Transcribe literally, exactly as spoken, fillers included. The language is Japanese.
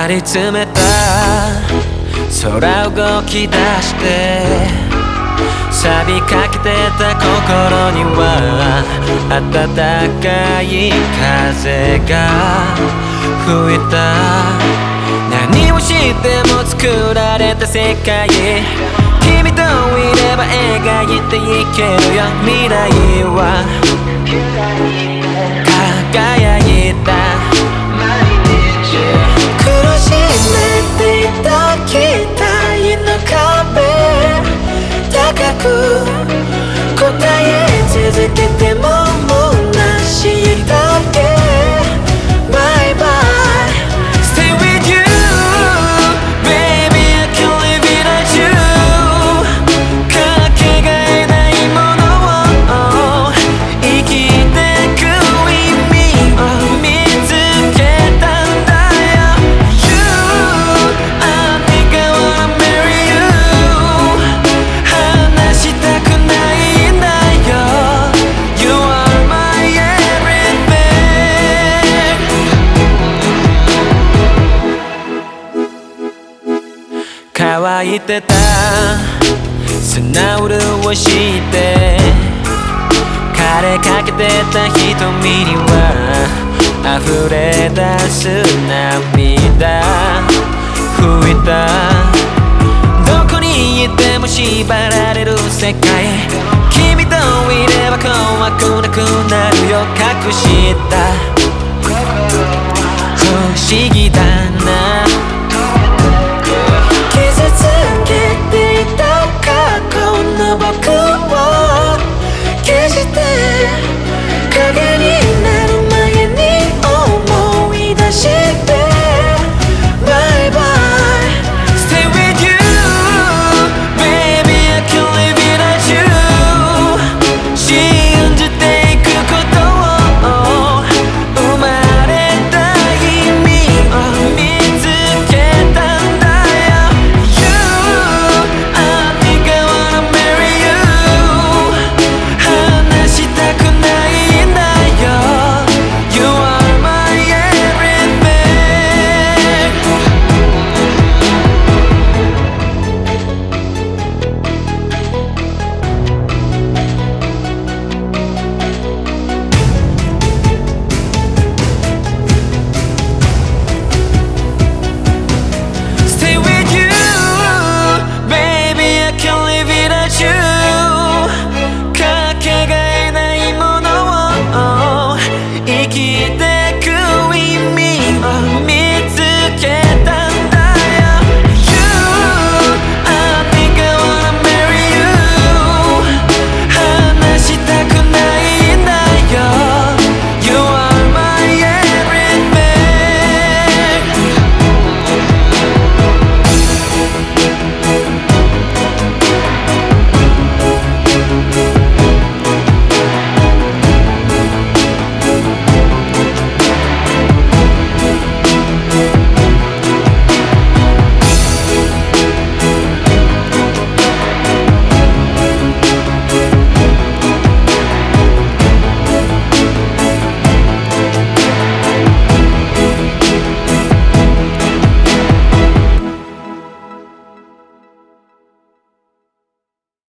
り詰めた空動き出して錆びかけてた心には暖かい風が吹いた。何をしても作られた世界、君といれば描いていけるよ。未来は輝いた。苦しめていた期待の壁、高く答え続けても虚しいだけ。Bye bye Stay with you Baby I can't live without you かけがえないものを生きてく意味を見つけたんだよ。 You I think I wanna marry you 離したくないんだよ。 You are my everything。 乾いてた砂を潤して枯れかけてた瞳には溢れ出す涙拭いた。どこにいても縛られる世界、君といれば怖くなくなるよ。隠した不思議だな